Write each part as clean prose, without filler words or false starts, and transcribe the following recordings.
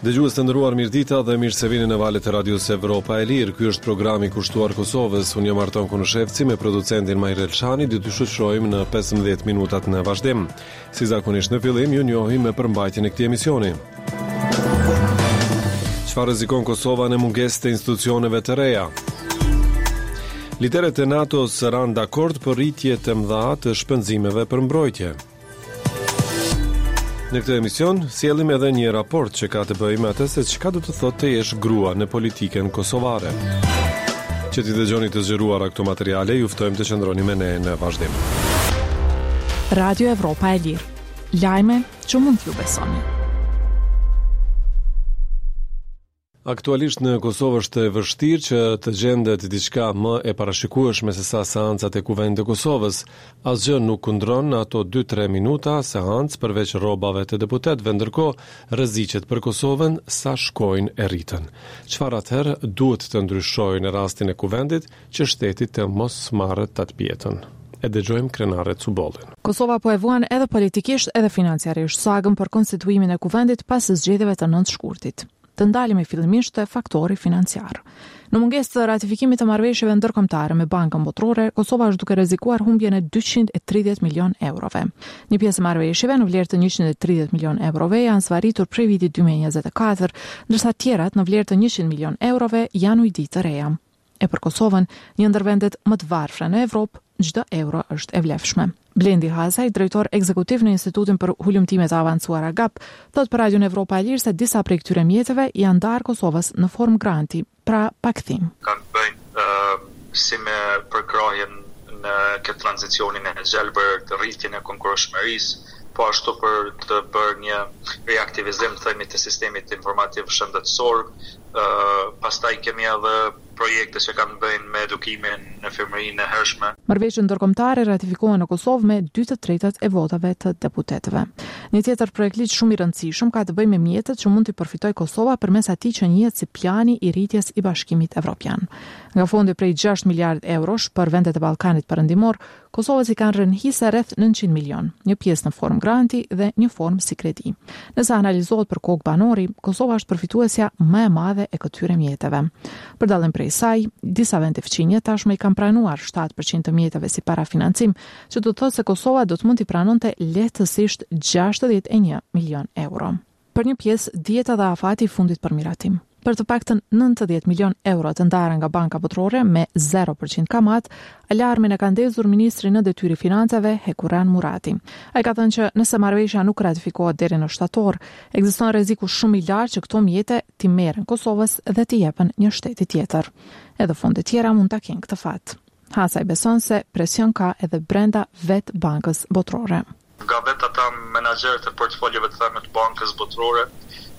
Dëgjues të nderuar, mirëdita dhe mirë se vini në valët e radios Evropa e Lirë. Ky është programi kushtuar Kosovës. Unë jam Arton Kunushevci me producentin Majrel Shani, dhe t'ju shoqërojmë në 15 minutat në vazhdim. Si zakonisht në fillim, ju njohim me përmbajtjen e këtij emisioni. Çfarë rrezikon Kosova në mungesë të institucioneve të reja? Liderët e NATO-s ranë dakord për rritje të mëdha të shpenzimeve për mbrojtje. Në këtë emision, sjellim edhe një raport që ka të bëjë me atë se çka do të thotë të jesh grua në politikën kosovare. Që t'i dëgjoni të zgjeruara këto materiale, ju ftojmë të qëndroni me ne në vazhdim. Radio Evropa e Lirë. Lajme që mund t'ju besoni. Aktualisht në Kosovë është e vështirë që të gjendet diçka më e parashikueshme se sa seancat e Kuvendit të Kosovës. Asgjë nuk kundron në ato 2-3 minuta seancë përveç rrobave të deputetëve, ndërkohë rreziqet për Kosovën sa shkojnë e rritën. Çfarë atëherë duhet të ndryshojë në rastin e Kuvendit që shteti të mos marrë tatpjetën? E dëgjojmë Krenare Cubollin. Kosova po e vuan edhe politikisht edhe financiarisht sagën për konstituimin e Kuvendit pas zgjedhjeve të 9 shkurtit. Të ndalemi fillimisht te faktori financiar. Në mungesë të ratifikimit të marrëveshjeve ndërkombëtare me Bankën Botërore, Kosova është duke rrezikuar humbjen e 230 milion eurove. Një pjesë e marrëveshjeve në vlerë të 130 milion eurove janë zvaritur prej vitit 2024, ndërsa tjerat në vlerë të 100 milion eurove janë ujdi të reja. E për Kosovën, një ndër vendet më të varfra në Evropë, çdo euro është e vlefshme. Blendi Hasaj, drejtor ekzekutiv në Institutin për Hulumtime të Avancuara GAP, thot për Radion Evropa e Lirë se disa prej këtyre mjeteve janë ndarë Kosovës në formë granti, pra pakthim. Kanë bëjnë si me përkrahjen në këtë tranzicionin e gjelbër të rritjen e konkurrueshmërisë, po ashtu për të bërë një reaktivizim të sistemit informativ shëndetësor. Pastaj kemi edhe projekte që kanë bëjnë me edukimin në firmërinë e hershme. Marrëveshjet ndërkombëtare ratifikohen në Kosovë me 2/3 e votave të deputetëve. Një tjetër projekt ligj shumë i rëndësishëm ka të bëjë me mjetet që mund të përfitojë Kosova përmes atij që njihet si plani i rritjes i Bashkimit Evropian. Nga fondi prej 6 miliard eurosh për vendet e Ballkanit Perëndimor, Kosovës i kanë rënë hise rreth 900 milion, një pjesë në formë granti dhe një formë si kredi. Nëse analizohet për kokë banori, Kosova është përfituesja më e madhe e këtyre mjeteve. Për dallim prej saj, disa vende fqinje tashmë i kanë pranuar 7% të mjeteve si parafinancim, që do të thotë se Kosova do të mund t'i pranonte lehtësisht 61 milion euro. Për një pjesë, dieta dhe afati i fundit për miratim. Për të paktën 90 milion euro të ndarë nga Banka Botërore me 0% kamat, alarmin e ka ndezur ministri në detyrë financave Hekuran Murati. Ai ka thënë që nëse marrëveshja nuk ratifikohet deri në shtator, ekziston rreziku shumë i lartë që këto mjete t'i merren Kosovës dhe t'i jepen një shteti tjetër. Edhe fonde tjera mund ta kenë këtë fat. Hasaj beson se presion ka edhe brenda vetë Bankës Botërore. Nga vetë ata menaxherët e portfoljeve të thënë të Bankës Botërore,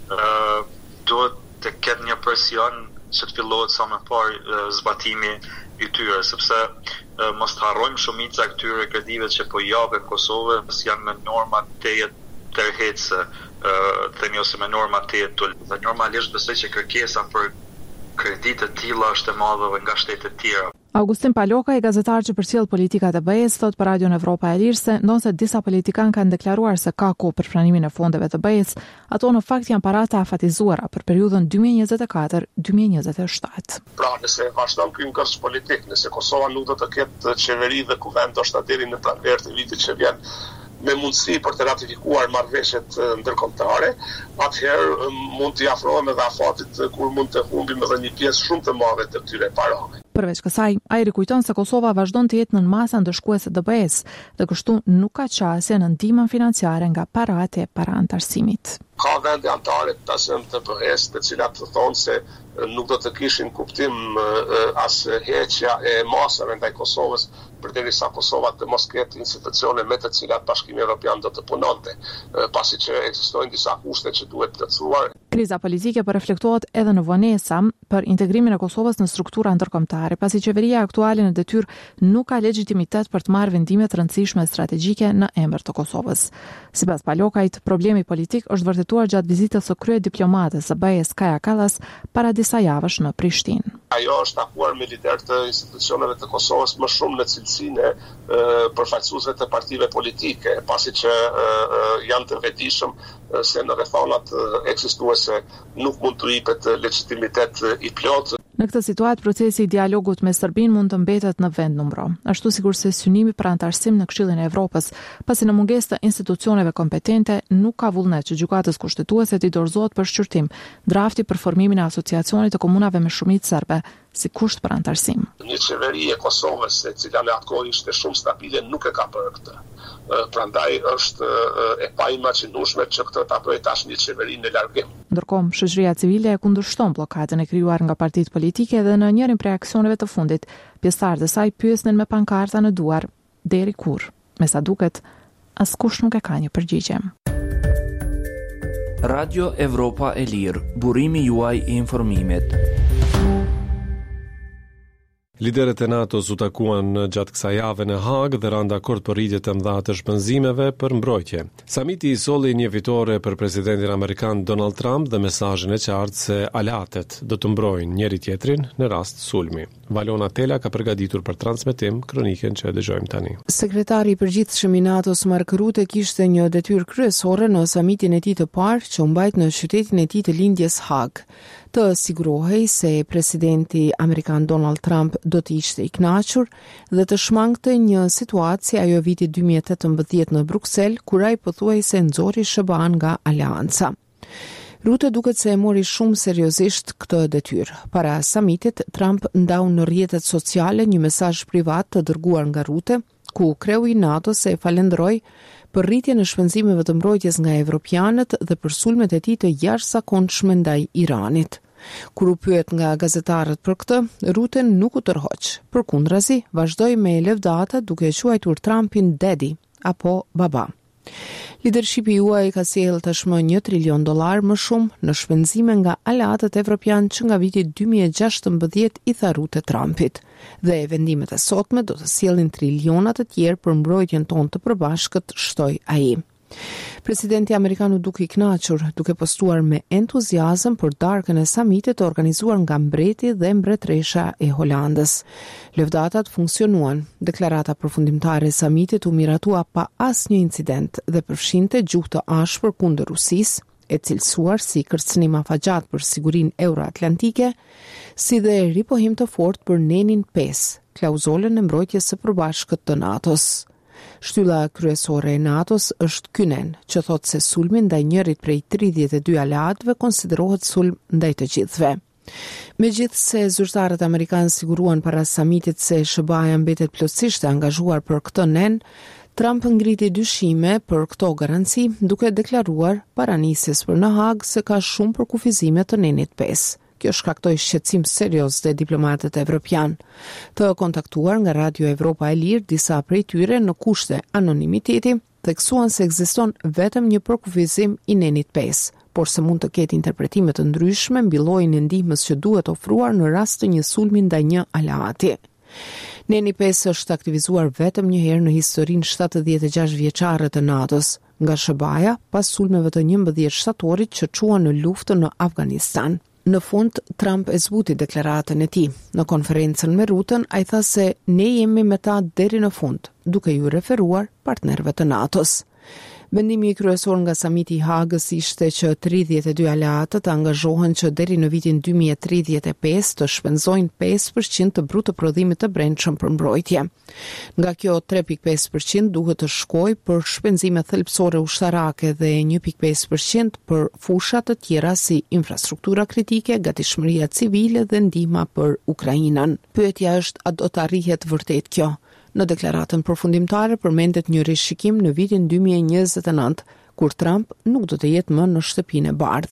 duhet të ketë një presion që të fillohet sa më parë zbatimi i tyre, sepse mos të harrojmë shumica e këtyre kredive që po japen Kosovës janë me norma teje tërheqëse, themi ose me norma teje tul. Dhe normalisht besoj që kërkesa për kredi të tilla është e madhe nga shtetet të tjera. Augustin Paloka, i gazetar që përcjell politikat e BE-s, thot për Radion Evropa e Lirë se ndonse disa politikanë kanë deklaruar se ka kohë për pranimin e fondeve të BE-s, ato në fakt janë para të afatizuara për periudhën 2024-2027. Pra, nëse vazhdon ky kurs politik, nëse Kosova nuk do të ketë qeveri dhe kuvend ndoshta deri në pranverë të vitit që vjen, me mundësi për të ratifikuar marrëveshjet ndërkombëtare, atëherë mund t'i afrohemi edhe afatit kur mund të humbim edhe një pjesë shumë të madhe të këtyre parave. Përveç kësaj, ai rikujton se Kosova vazhdon të jetë në masa ndëshkuese të BE-s dhe kështu nuk ka qasje në ndihmën financiare nga paratë e paraantarësimit. Ka vende anëtare të BE-s të cilat të thonë se nuk do të kishin kuptim as heqja e masave ndaj Kosovës, përderisa Kosova të mos ketë institucione me të cilat Bashkimi Evropian do të punonte, pasi që ekzistojnë disa kushte që duhet plotësuar. Kriza politike po reflektohet edhe në vonesa për integrimin e Kosovës në struktura ndërkombëtare, pasi qeveria aktuale në detyrë nuk ka legjitimitet për të marrë vendime të rëndësishme strategjike në emër të Kosovës. Sipas Palokait, problemi politik është vërtetuar gjatë vizitës së kryediplomates së BE-s Kaja Kallas para disa javësh në Prishtinë. Ajo është takuar me lider të institucioneve të Kosovës më shumë në cilësinë e përfaqësuesve të partive politike, pasi që janë të vetëdijshëm se në rrethonat ekzistuese se nuk mund të jepet legitimitet I plotë. Në këtë situatë, procesi I dialogut me Serbinë mund të mbetet në vend numro, ashtu sikurse synimi për antarësim në Këshillin e Evropës, pasi në mungesë të institucioneve kompetente nuk ka vullnet që gjykatës kushtetuese t'i dorëzohet për shqyrtim drafti për formimin e asociacionit të komunave me shumicë serbe si kusht për antarësim. Një qeveri e Kosovës, e cila në atë kohë ishte shumë stabile, nuk e ka bërë këtë. Prandaj është e paimaginueshme që këtë ta bëjë tash një qeveri në largim. Ndërkohë, shoqëria civile e kundërshton bllokadën e krijuar nga partitë politike dhe në njërin prej aksioneve të fundit, pjesëtarët e saj pyesnin me pankarta në duar deri kur. Me sa duket, askush nuk e ka një përgjigje. Radio Evropa e Lirë, burimi juaj I informimit. Liderët e NATO-s u takuan gjatë kësaj jave në Hag dhe ranë dakord për rritje të mëdha të shpenzimeve për mbrojtje. Samiti I solli një fitore për presidentin amerikan Donald Trump dhe mesazhin e qartë se aleatet do të mbrojnë njëri tjetrin në rast sulmi. Valona Tela ka përgatitur për transmetim kroniken që e dëgjojmë tani. Sekretari I përgjithshëm I NATO-s Mark Rutte kishte një detyrë kryesore në samitin e tij të parë që u mbajt në qytetin e tij të lindjes Hag, të sigurohej se presidenti amerikan Donald Trump do të ishte I kënaqur dhe të shmangte një situatë si ajo viti 2018 në Bruksel, kur ai pothuajse nxori SBA nga aleanca. Rutte duket se e mori shumë seriozisht këtë detyrë. Para samitit, Trump ndau në rrjetet sociale një mesazh privat të dërguar nga Rutte, ku kreu I NATO-s e falenderoi për rritjen e shpenzimeve të mbrojtjes nga evropianët dhe për sulmet e tij të jashtëzakonshme ndaj Iranit. Kur u pyet nga gazetarët për këtë, Rutte nuk u tërhoq. Përkundrazi, vazhdoi me lëvdata duke quajtur Trumpin Daddy apo baba. Leadershipi juaj ka sjellë tashmë $1 trilion më shumë në shpenzime nga aleatët evropian që nga viti 2016 I tha Rutte Trumpit, dhe vendimet e sotme do të sjellin triliona të tjerë për mbrojtjen tonë të përbashkët, shtoi ai. Presidenti amerikan u duke I kënaqur, duke postuar me entuziazëm për darkën e samitit të organizuar nga mbreti dhe mbretëresha e Holandës. Lëvdatat funksionuan. Deklarata përfundimtare e samitit u miratua pa asnjë incident dhe përfshinte gjuhë të ashpër kundër Rusisë, e cilësuar si kërcënim afagjat për sigurinë euroatlantike, si dhe ripohim të fortë për nenin 5, klauzolën e mbrojtjes së përbashkët të NATO-s. Shtylla kryesore e NATO-s është kynen, që thot se sulmi ndaj njërit prej 32 aleatëve konsiderohet sulm ndaj të gjithëve. Megjithse zyrtarët amerikanë siguruan para samitit se SBA-ja mbetet plotësisht e angazhuar për këtë nen, Trump ngriti dyshime për këto garanci, duke deklaruar para nisjes për në Hag se ka shumë për kufizime të nenit 5. Kjo shkaktoi shqetësim serioz te diplomatët evropian. Të kontaktuar nga Radio Evropa e Lirë, disa prej tyre në kushte anonimiteti theksuan se ekziston vetëm një përkufizim I nenit 5, por se mund të ketë interpretime të ndryshme mbi llojin e ndihmës që duhet ofruar në rast të një sulmi ndaj një aleati. Neni 5 është aktivizuar vetëm një herë në historinë 76 vjeçare të NATO-s, nga SBA-ja pas sulmeve të 11 shtatorit që çuan në luftën në Afganistan. Në fund, Trump e zbuti deklaratën e tij. Në konferencën me Rutten, ai tha se ne jemi me ta deri në fund, duke ju referuar partnerëve të NATO-s. Vendimi I kryesor nga samiti I Hagës ishte që 32 aleatët angazhohen që deri në vitin 2035 të shpenzojnë 5% të bruto prodhimit të brendshëm për mbrojtje. Nga kjo 3.5% duhet të shkojë për shpenzime thelbësore ushtarake dhe 1.5% për fusha të tjera si infrastruktura kritike, gatishmëria civile dhe ndihma për Ukrainën. Pyetja është, a do të arrihet vërtet kjo? Në deklaratën përfundimtare përmendet një rishikim në vitin 2029, kur Trump nuk do të jetë më në shtëpinë e bardhë.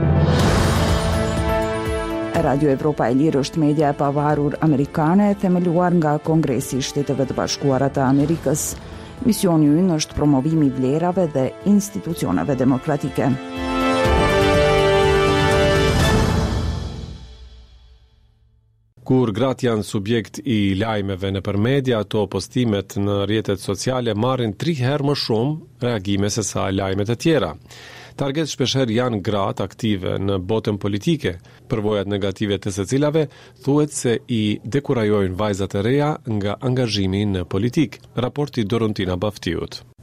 Radio Evropa e Lirë është media e pavarur amerikane themeluar nga Kongresi I Shteteve të Bashkuara të Amerikës. Misioni I ynë është promovimi I vlerave dhe institucioneve demokratike. Kur gratë janë subjekt I lajmeve nëpër media, ato postimet në rrjetet sociale marrin 3 herë më shumë reagime se sa lajmet e tjera. Target shpeshherë janë gratë aktive në botën politike. Përvojat negative të secilave thuhet se I dekurajojnë vajzat e reja nga angazhimi në politik. Raporti Dorontina Baftiut.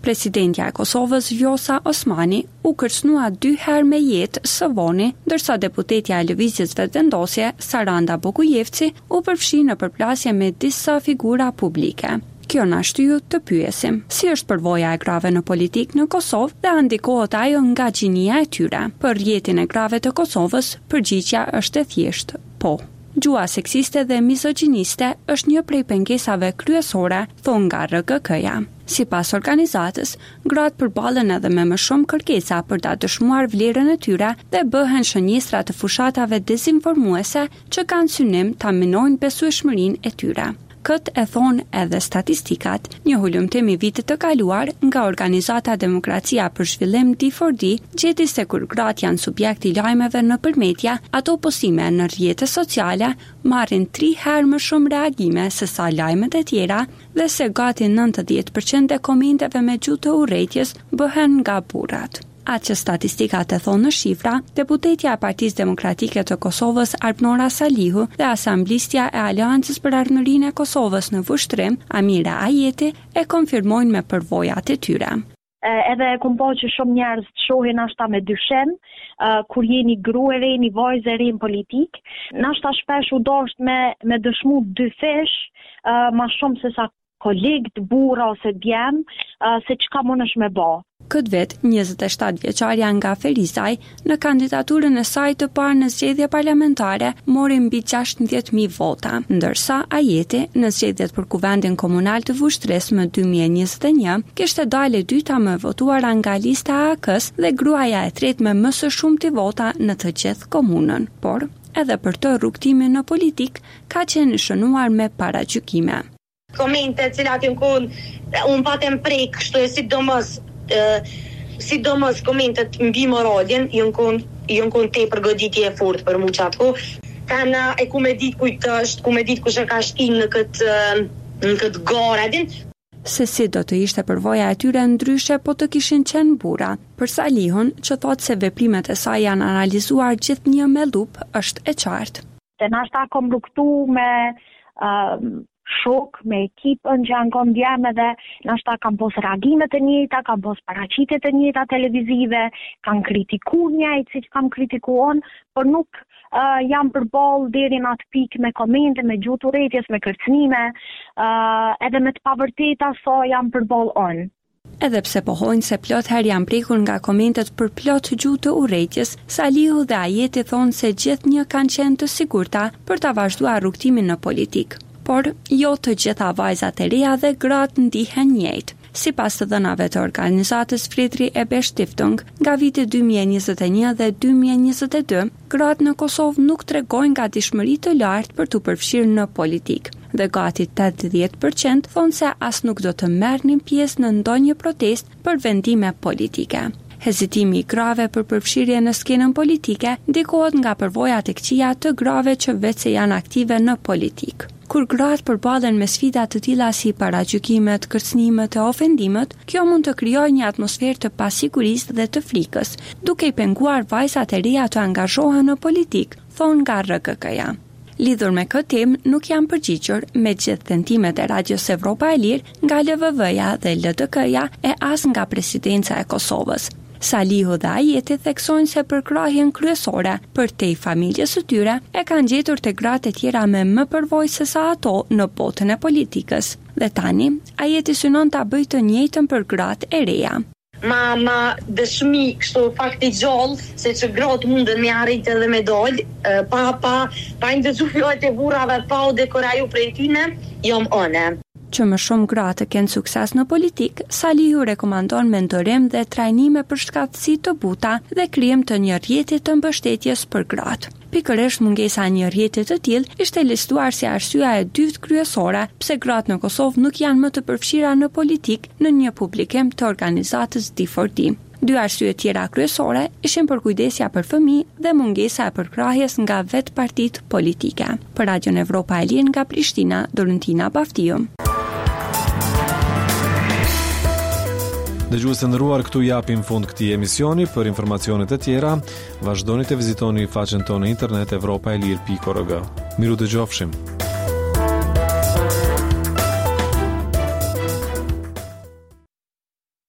Presidentja e Kosovës Vjosa Osmani u kërcënua 2 herë me jetë së voni, ndërsa deputetja e Lëvizjes Vetëvendosje Saranda Bokujevci u përfshi në përplasje me disa figura publike. Kjo na shtyu të pyesim, si është përvoja e grave në politik në Kosovë dhe ndikohet ajo nga gjinia e tyre. Për rjetin e grave të Kosovës, përgjigjja është e thjeshtë, po. Gjua seksiste dhe mizogjiniste është një prej pengesave kryesore, thon nga RGK-ja. Sipas organizatës, gratë përballen edhe me më shumë kërkesa për ta dëshmuar vlerën e tyre dhe bëhen shënjestra të fushatave dezinformuese që kanë synim ta minojnë besueshmërinë e tyre. Këtë e thonë edhe statistikat. Një hulumtim i vitit të kaluar nga organizata Demokracia për Zhvillim D4D gjeti se kur gratë janë subjekt i lajmeve nëpër media, ato postime në rrjete sociale marrin 3 herë më shumë reagime se sa lajmet e tjera dhe se gati 90% e komenteve me gjuhë të urrëties bëhen nga burrat. Atë që statistikat e thonë në shifra, deputetja e Partisë Demokratike të Kosovës Arpnora Salihu dhe asamblistja e Aleancës për Ardhmërinë e Kosovës në vushtrim, Amira Ajeti, e konfirmojnë me përvojat e tyre. Edhe kom po që shumë njerëz të shohin ashta me dyshim, kur jeni grua e re, një vajzë e re në politik, nashta shpesh u dosht me dëshmu dy fesh, ma shumë se sa kolegë, burra ose djem, se çka mundesh me bë. Këtë vet, 27 vjeçarja nga Ferizaj, në kandidaturën e saj të parë në zgjedhje parlamentare, mori mbi 16.000 vota, ndërsa Ajeti, në zgjedhjet për kuvendin komunal të Vushtrisë më 2021, kishte dalë e dyta më votuara nga lista e AK-s dhe gruaja e tretë me më së shumti vota në të gjithë komunën. Por, edhe për të rrugtimin në politik, ka qenë shënuar me paragjykime. Komente cilat unë patem prej, kështu e sidomos komentet mbi moralin, jën kon te përgoditje e fort për mu qatë kana e ku me dit kujt është, ku me dit kush e ka shkin në këtë gara, Se si do të ishte përvoja e tyre ndryshe po të kishin qenë burra. Për Salihun, që thotë se veprimet e saj janë analizuar gjithnjë me lup, është e qartë. Se nashta kom luktu me shok, me ekipën që janë konë djemë dhe nashta kam pos reagimet e njëta, kam pos paraqitet e njëta televizive, kam kritiku njëjtë si që kam kritikuon, por nuk jam përball deri në atë pikë me komente, me gjuhë të urrëties, me kërcënime, edhe me të pavërteta so jam përball on. Edhe pse pohojnë se plot herë janë prekur nga komentet për plot gjuhë të urrëties, Salihu dhe Ajeti thonë se gjithnjë kanë qenë të sigurta për ta vazhduar rrugtimin në politik. Por jo të gjitha vajzat e reja dhe gratë ndihen njëjtë. Sipas të dhënave të organizatës Fridri Ebe Stiftung, nga viti 2021 dhe 2022, gratë në Kosovë nuk tregojnë gatishmëri të lartë për të përfshirë në politikë, dhe gati 80% thonë se as nuk do të merrnin pjesë në ndonjë protestë për vendime politike. Hezitimi i grave për përfshirje në skenën politike ndikohet nga përvojat e këqija të grave që vetë se janë aktive në politikë. Kur gratë përballen me sfida të tilla si paragjykimet, kërcënimet e ofendimet, kjo mund të krijojë një atmosferë të pasigurisë dhe të frikës, duke i penguar vajzat e reja të angazhohen në politikë, thonë nga RGK-ja. Lidhur me këtë temë, nuk janë përgjigjur me gjithë tentimet e Radios Evropa e Lirë nga LVV-ja dhe LDK-ja e as nga Presidenca e Kosovës. Salihu dhe Ajeti theksojnë se përkrahjen kryesore për te i familjes së tyre e kanë gjetur te gratë e tjera me më përvojë se sa ato në botën e politikës. Dhe tani, Ajeti synon ta bëjë të njëjtën për gratë e reja. Ma dëshmi kështu fakti gjallë se që gratë mundën me arrit edhe me dalë, pa ndëgju fjallët e burrave, pa u dekoraju prej tyne, jom one. Që më shumë gratë të kenë sukses në politik, Salihu rekomandon mentorim dhe trajnime për shkatësi të buta dhe krijem të një rrjeti të mbështetjes për gratë. Pikërisht mungesa e një rrjeti të tillë ishte listuar si arsyeja e dytë kryesore pse gratë në Kosovë nuk janë më të përfshira në politik në një publikim të organizatës D4D. Dy arsye tjera kryesore ishin përkujdesja për fëmijë dhe mungesa e përkrahjes nga vetë partitë politike. Për Radion Evropa e Lirë nga Prishtina, Dorentina Baftiu. Dëgjues të nderuar, këtu japim fund këtij emisioni. Për informacione të tjera, vazhdoni të vizitoni faqen tonë në internet evropaelir.org. Miru dëgjofshim.